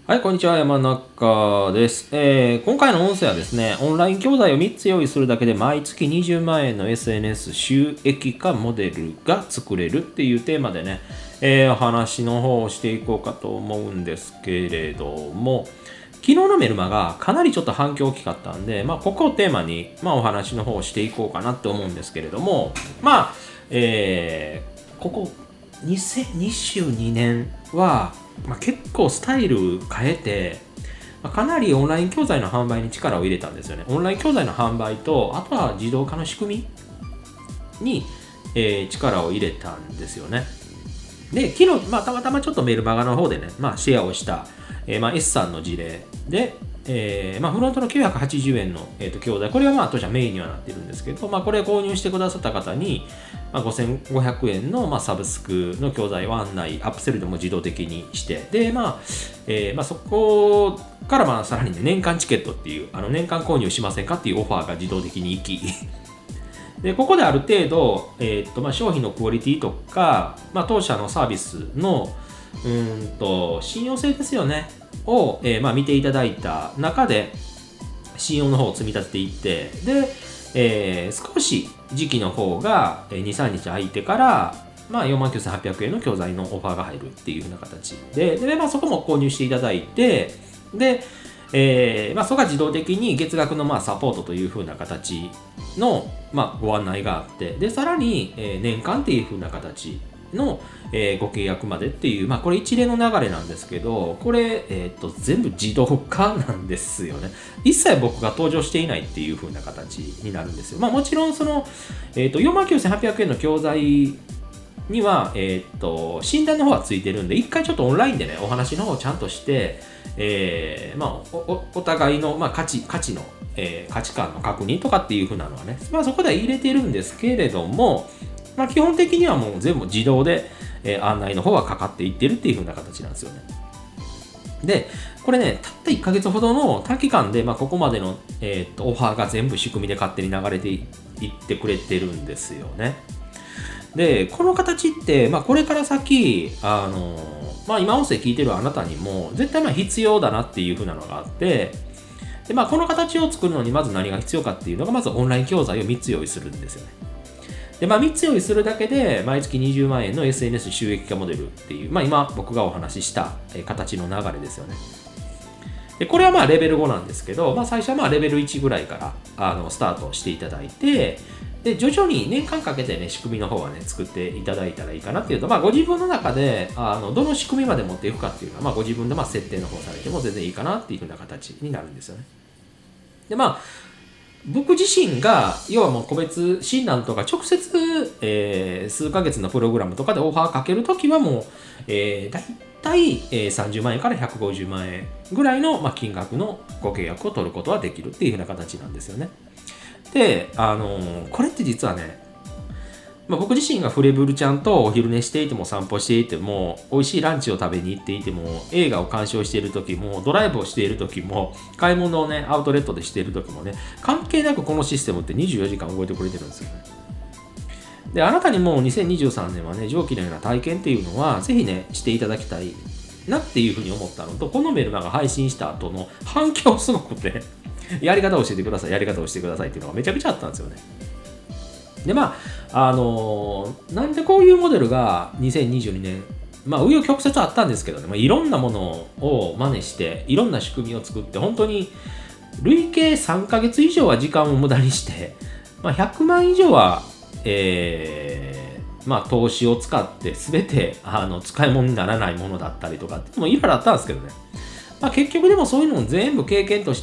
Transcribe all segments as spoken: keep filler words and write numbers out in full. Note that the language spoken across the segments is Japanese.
はい、こんにちは。山中です、えー今回の音声はですね、オンライン教材をみっつ用意するだけで毎月にじゅうまんえんの エスエヌエス 収益化モデルが作れるっていうテーマでね、えーお話の方をしていこうかと思うんですけれども、昨日のメルマがかなりちょっと反響大きかったんで、まあ、ここをテーマに、まあ、お話の方をしていこうかなって思うんですけれども、まあ、えーここにせんにじゅうにねんは、まあ、結構スタイル変えて、まあ、かなりオンライン教材の販売に力を入れたんですよね。オンライン教材の販売と、あとは自動化の仕組みに、えー力を入れたんですよね。で、昨日、まあ、たまたまちょっとメルマガの方でね、まあ、シェアをした、えーまあ、S さんの事例で、えーまあ、フロントのきゅうひゃくはちじゅうえんの、えーと教材、これはまあ当社メインにはなってるんですけど、まあ、これを購入してくださった方に、まあ、ごせんごひゃくえんの、まあ、サブスクの教材を案内、アップセルでも自動的にして、で、まあえーまあ、そこからまあさらに、ね、年間チケットっていう、あの年間購入しませんかっていうオファーが自動的に行き、でここである程度、えーとまあ、商品のクオリティとか、まあ、当社のサービスのうーんと信用性ですよねを、えーまあ、見ていただいた中で信用の方を積み立てていってで、えー少し時期の方がに、さんにち空いてから、まあ、よんまんきゅうせんはっぴゃくえんの教材のオファーが入るっていう風な形で、で、まあ、そこも購入していただいて、で、えーまあ、そこが自動的に月額のまあサポートという風な形の、まあ、ご案内があって、で、さらに、えー年間っていう風な形の、えーご契約までっていう、まあ、これ一連の流れなんですけど、これ、えー、と全部自動化なんですよね。一切僕が登場していないっていう風な形になるんですよ。まあ、もちろんその、えー、とよんまんきゅうせんはっぴゃくえんの教材には、えー、と診断の方はついてるんで、一回ちょっとオンラインでね、お話の方をちゃんとして、えーまあ、お, お互いの、まあ、価値価値の、えー価値観の確認とかっていう風なのはね、まあ、そこでは入れてるんですけれども、まあ、基本的にはもう全部自動で、えー案内の方はかかっていってるっていう風な形なんですよね。で、これね、たったいっかげつほどの短期間で、まあ、ここまでの、えーとオファーが全部仕組みで勝手に流れていってくれてるんですよね。で、この形って、まあ、これから先、あのまあ、今音声聞いてるあなたにも絶対まあ必要だなっていう風なのがあって、で、まあ、この形を作るのにまず何が必要かっていうのが、まずオンライン教材をみっつ用意するんですよね。で、まあ、みっつ用意するだけで毎月にじゅうまんえんの エスエヌエス 収益化モデルっていう、まあ、今僕がお話しした形の流れですよね。で、これはまあレベルごなんですけど、まあ、最初はまあレベルいちぐらいからあのスタートしていただいて、で徐々に年間かけてね、仕組みの方はね、作っていただいたらいいかなっていうと、まあ、ご自分の中であのどの仕組みまで持っていくかっていうのは、まあ、ご自分でまあ設定の方されても全然いいかなっていう風な形になるんですよね。で、まあ、僕自身が、要はもう個別診断とか直接、えー数ヶ月のプログラムとかでオファーかけるときはもう、えー、だいたいえーさんじゅうまんえんからひゃくごじゅうまんえんぐらいの、まあ、金額のご契約を取ることはできるっていう風な形なんですよね。で、あのーこれって実はね、まあ、僕自身がフレブルちゃんとお昼寝していても散歩していても美味しいランチを食べに行っていても映画を鑑賞している時もドライブをしている時も買い物をねアウトレットでしている時もね、関係なくこのシステムってにじゅうよじかん動いてくれてるんですよね。で、あなたにもにせんにじゅうさんねんはね、上記のような体験っていうのはぜひねしていただきたいなっていうふうに思ったのと、このメルマガ配信した後の反響すごくてやり方を教えてくださいやり方をしてくださいっていうのがめちゃくちゃあったんですよね。で、まあ、あのーなんでこういうモデルがにせんにじゅうにねん、まあ、紆余曲折あったんですけどね、まあ、いろんなものを真似して、いろんな仕組みを作って、本当に累計さんかげつ以上は時間を無駄にして、まあ、ひゃくまん以上は、えーまあ、投資を使って、全てあの使い物にならないものだったりとかっていうのもいろいろあったんですけどね。まあ、結局でもそういうのを全部経験として、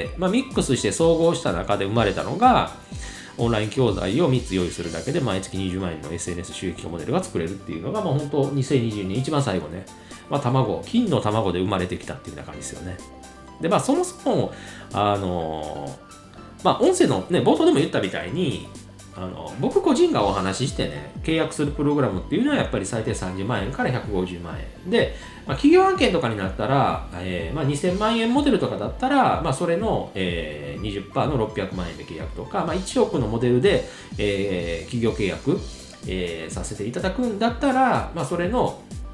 まあ、ミックスして総合した中で生まれたのが、オンライン教材をみっつ用意するだけで毎月にじゅうまんえんの エスエヌエス 収益化モデルが作れるっていうのが、まあ、本当にせんにじゅうねん一番最後ね、まあ、卵、金の卵で生まれてきたっていうような感じですよね。で、まあ、そもそも、あのーまあ、音声のね、冒頭でも言ったみたいに、あの僕個人がお話ししてね、契約するプログラムっていうのはやっぱり最低さんじゅうまんえんからひゃくごじゅうまんえんで、まあ、企業案件とかになったら、えーまあ、にせんまんえんモデルとかだったら、まあ、それの、えー、にじゅっパーセントのろっぴゃくまんえんで契約とか、まあ、いちおくのモデルで、えー企業契約、えーさせていただくんだったら、まあ、それの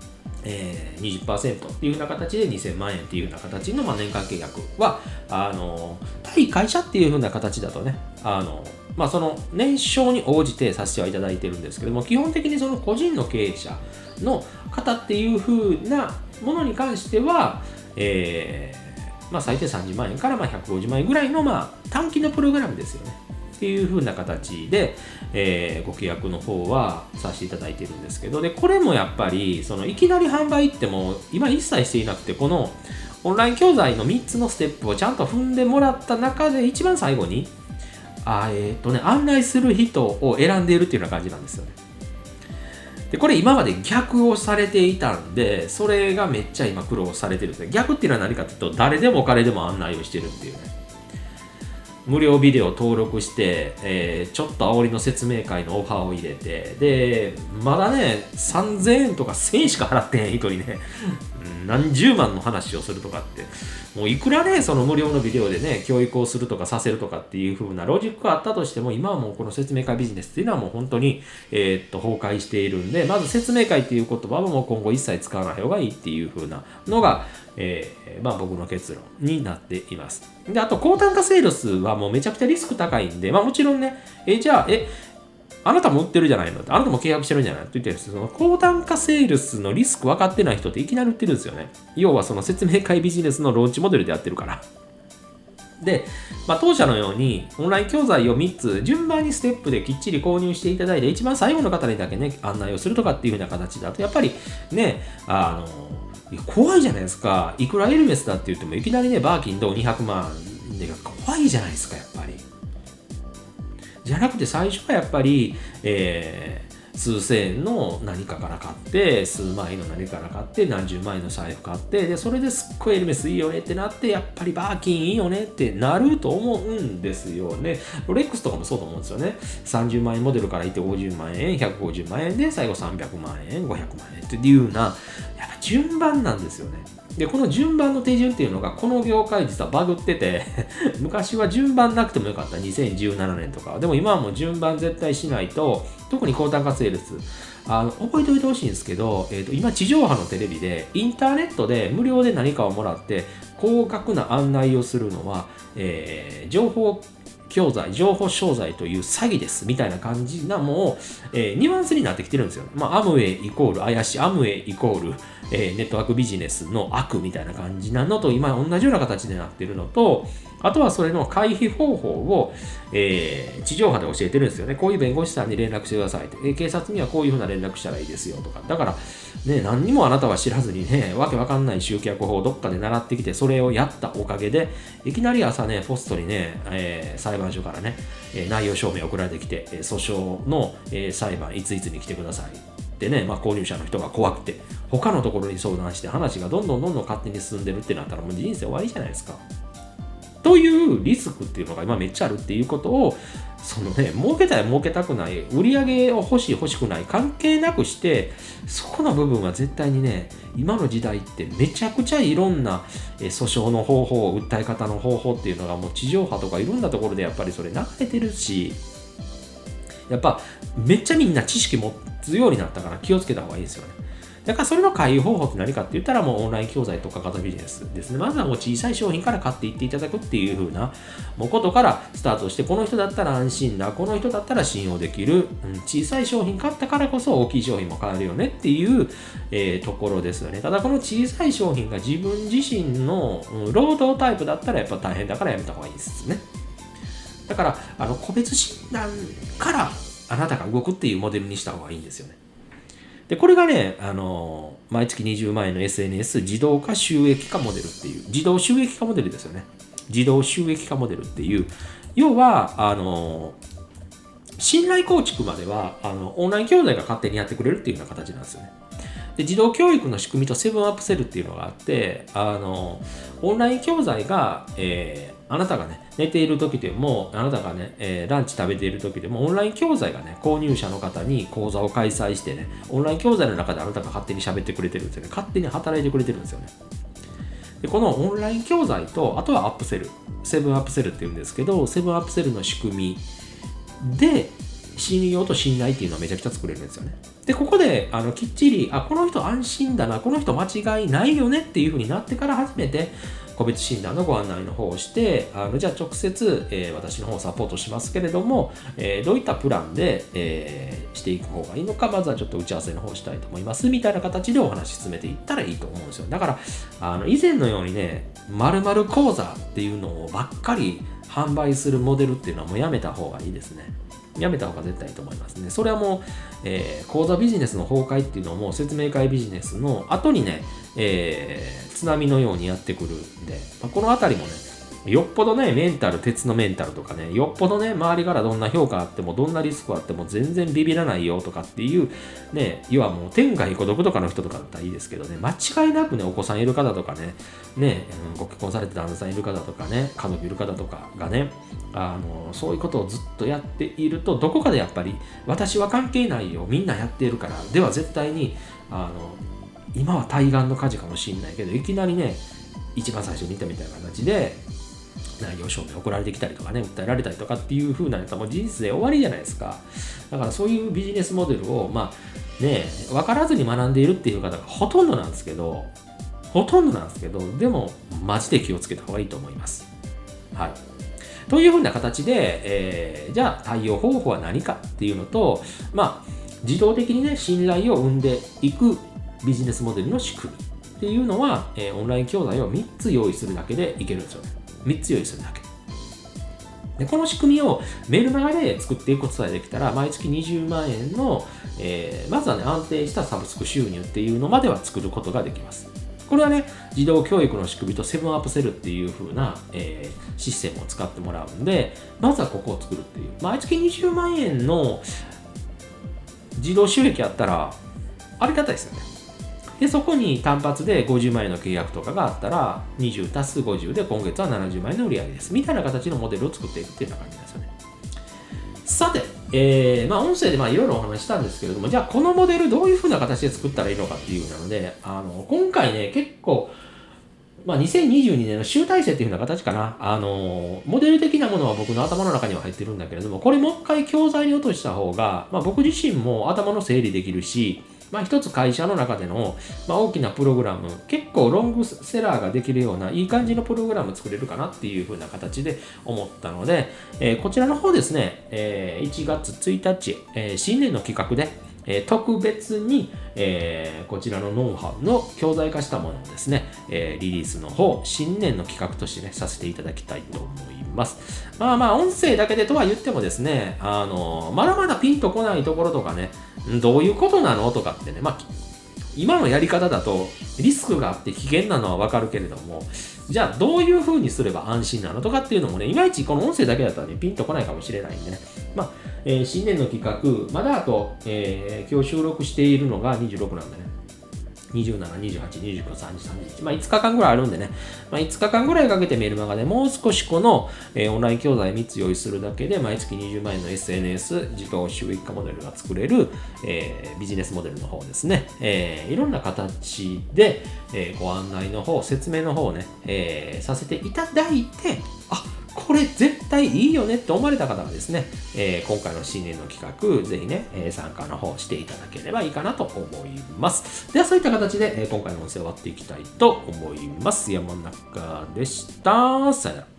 えー、にじゅっパーセント っていう風な形でにせんまんえんっていう風な形の、まあ、年間契約は、あの、対会社っていう風な形だとね、あの、まあ、その年商に応じてさせてはいただいてるんですけども、基本的にその個人の経営者の方っていう風なものに関しては、えー、まあ、最低さんじゅうまんえんからまあひゃくごじゅうまんえんぐらいの、まあ、短期のプログラムですよね。っていう風な形で、えー、ご契約の方はさせていただいているんですけど、で、これもやっぱり、そのいきなり販売っても今一切していなくて、このオンライン教材のみっつのステップをちゃんと踏んでもらった中で、一番最後に、あえー、っとね、案内する人を選んでいるっていうような感じなんですよね。で、これ今まで逆をされていたんで、それがめっちゃ今苦労されてるんですね。逆っていうのは何かというと、誰でも彼でも案内をしてるっていうね。無料ビデオ登録して、えー、ちょっと煽りの説明会のオファーを入れて、で、まだね、さんぜんえんとかせんえんしか払ってへん人にね、何十万の話をするとかって、もういくらね、その無料のビデオでね、教育をするとかさせるとかっていう風なロジックがあったとしても、今はもうこの説明会ビジネスっていうのはもう本当に、えー、っと崩壊しているんで、まず説明会っていう言葉はもう今後一切使わない方がいいっていう風なのが、えー、まあ僕の結論になっています。で、あと高単価セールスはもうめちゃくちゃリスク高いんで、まあもちろんね、えじゃあ、え、あなたも売ってるじゃないのって、あなたも契約してるんじゃないのって言ってるんですけど、その高単価セールスのリスク分かってない人っていきなり売ってるんですよね。要はその説明会ビジネスのローンチモデルでやってるから。で、まあ、当社のようにオンライン教材をみっつ順番にステップできっちり購入していただいて、一番最後の方にだけね、案内をするとかっていう風な形だと、やっぱりね、あの、怖いじゃないですか。いくらエルメスだって言っても、いきなりね、バーキンドにひゃくまんで怖いじゃないですか、やっぱり。じゃなくて最初はやっぱり、えー、数千円の何かから買って、数万円の何かから買って、何十万円の財布買って、で、それですっごいエルメスいいよねってなって、やっぱりバーキンいいよねってなると思うんですよね。ロレックスとかもそうと思うんですよね。さんじゅうまん円モデルからいってごじゅうまんえん、ひゃくごじゅうまんえんで、最後さんびゃくまんえん、ごひゃくまんえんっていうような、やっぱ順番なんですよね。で、この順番の手順っていうのが、この業界実はバグってて昔は順番なくてもよかった、にせんじゅうななねんとか。でも今はもう順番絶対しないと、特に高単価セールス、あの覚えておいてほしいんですけど、えーと、今地上波のテレビで、インターネットで無料で何かをもらって、高額な案内をするのは、えー、情報教材、情報商材という詐欺ですみたいな感じなもう、えー、ニュアンスになってきてるんですよ。まあ、アムウェイイコール怪しい、アムウェイイコール、えー、ネットワークビジネスの悪みたいな感じなのと、今同じような形でなってるのと、あとはそれの回避方法を、えー、地上波で教えてるんですよね。こういう弁護士さんに連絡してくださいと。えー、警察にはこういうふうな連絡したらいいですよとか。だから、ね、何にもあなたは知らずにね、わけわかんない集客法をどっかで習ってきて、それをやったおかげで、いきなり朝ね、ポストにね、えー、裁判所からね、えー、内容証明送られてきて、えー、訴訟の、えー、裁判いついつに来てください。でね、まあ、購入者の人が怖くて、他のところに相談して話がどんどんどんどん勝手に進んでるってなったらもう人生終わりじゃないですか。というリスクっていうのが今めっちゃあるっていうことを、そのね、儲けたい儲けたくない、売り上げを欲しい欲しくない関係なくして、そこの部分は絶対にね、今の時代ってめちゃくちゃいろんな訴訟の方法、訴え方の方法っていうのがもう地上波とかいろんなところでやっぱりそれ流れてるし、やっぱめっちゃみんな知識持つようになったから気をつけた方がいいですよね。だからそれの回避方法って何かって言ったらもうオンライン教材とか型ビジネスですね。まずはもう小さい商品から買っていっていただくっていう風なもうことからスタートして、この人だったら安心だ、この人だったら信用できる、うん、小さい商品買ったからこそ大きい商品も買えるよねっていう、えー、ところですよね。ただこの小さい商品が自分自身の、うん、労働タイプだったらやっぱ大変だからやめた方がいいですね。だからあの個別診断からあなたが動くっていうモデルにした方がいいんですよね。で、これがね、あのー、毎月にじゅうまんえんの エスエヌエス 自動化収益化モデルっていう、自動収益化モデルですよね。自動収益化モデルっていう、要は、あのー、信頼構築までは、あの、オンライン教材が勝手にやってくれるっていうような形なんですよね。で、自動教育の仕組みとセブンアップセルっていうのがあって、あのー、オンライン教材が、えーあなたがね、寝ている時でも、あなたがね、えー、ランチ食べている時でも、オンライン教材がね、購入者の方に講座を開催してね、オンライン教材の中であなたが勝手に喋ってくれてるんですよね。勝手に働いてくれてるんですよね。で、このオンライン教材と、あとはアップセル、セブンアップセルっていうんですけど、セブンアップセルの仕組みで、 信用と信頼っていうのはめちゃくちゃ作れるんですよね。で、ここであのきっちり、あ、この人安心だな、この人間違いないよねっていう風になってから初めて個別診断のご案内の方をして、あのじゃあ直接、えー、私の方をサポートしますけれども、えー、どういったプランで、えー、していく方がいいのか、まずはちょっと打ち合わせの方をしたいと思いますみたいな形でお話進めていったらいいと思うんですよ。だからあの以前のようにね、〇〇講座っていうのをばっかり販売するモデルっていうのはもうやめた方がいいですね。やめた方が絶対いいと思いますね。それはもう、えー、講座ビジネスの崩壊っていうのも説明会ビジネスの後にね、えー、津波のようにやってくるんで、まあ、このあたりもね、よっぽどね、メンタル、鉄のメンタルとかね、よっぽどね、周りからどんな評価あっても、どんなリスクあっても全然ビビらないよとかっていう、ね、要はもう天下孤独とかの人とかだったらいいですけどね、間違いなくね、お子さんいる方とかね、ね、ご結婚されて旦那さんいる方とかね、家族いる方とかがね、あの、そういうことをずっとやっていると、どこかでやっぱり、私は関係ないよ、みんなやっているから、では絶対に、あの、今は対岸の火事かもしれないけど、いきなりね、一番最初に言ったみたいな形で、内容証明送られてきたりとかね、訴えられたりとかっていう風なやつはもう事実で終わりじゃないですか。だからそういうビジネスモデルを、まあね、分からずに学んでいるっていう方がほとんどなんですけど、ほとんどなんですけど、でもマジで気をつけた方がいいと思います。はい。という風な形で、えー、じゃあ対応方法は何かっていうのと、まあ、自動的にね、信頼を生んでいくビジネスモデルの仕組みっていうのは、えー、オンライン教材をみっつ用意するだけでいけるんですよね。みっつ用意するだけ。でこの仕組みをメルマガで作っていくことさえできたら、毎月にじゅうまんえんの、えー、まずはね、安定したサブスク収入っていうのまでは作ることができます。これはね、自動教育の仕組みとセブンアップセルっていう風な、えー、システムを使ってもらうんで、まずはここを作るっていう。毎月にじゅうまんえんの自動収益あったら、ありがたいですよね。で、そこに単発でごじゅうまんえんの契約とかがあったら、にじゅう足すごじゅうで今月はななじゅうまんえんの売り上げです。みたいな形のモデルを作っていくっていうような感じですよね。さて、えー、まあ音声でまあいろいろお話したんですけれども、じゃあこのモデルどういうふうな形で作ったらいいのかっていうので、あの、今回ね、結構、まあ、にせんにじゅうにねんの集大成っていう風な形かな。あの、モデル的なものは僕の頭の中には入ってるんだけれども、これもう一回教材に落とした方が、まあ、僕自身も頭の整理できるし、まあ、一つ会社の中での、まあ、大きなプログラム、結構ロングセラーができるようないい感じのプログラム作れるかなっていう風な形で思ったので、えー、こちらの方ですね、えー、いちがつついたち、えー、新年の企画で、えー、特別に、えー、こちらのノウハウの教材化したものをですね、えー、リリースの方、新年の企画としてね、させていただきたいと思います。まあまあ、音声だけでとは言ってもですね、あの、まだまだピンとこないところとかね、どういうことなのとかってね、まあ、今のやり方だとリスクがあって危険なのはわかるけれども、じゃあどういう風にすれば安心なのとかっていうのもね、いまいちこの音声だけだったらね、ピンとこないかもしれないんでね。まあ、えー、新年の企画、まだあと、えー、今日収録しているのがにじゅうろくなんでね。にじゅうなな、にじゅうはち、にじゅうく、さんじゅう、さんじゅういち、まあいつかかんぐらいあるんでね、まあ、いつかかんぐらいかけてメルマガでもう少しこの、えー、オンライン教材みっつ用意するだけで毎月にじゅうまんえんの エスエヌエス 自動収益化モデルが作れる、えー、ビジネスモデルの方ですね、えー、いろんな形で、えー、ご案内の方、説明の方をね、えー、させていただいて、あ、これ絶対いいよねって思われた方がですね、えー、今回の新年の企画、ぜひね、えー、参加の方していただければいいかなと思います。では、そういった形で、えー、今回の音声を終わっていきたいと思います。山中でした。さよなら。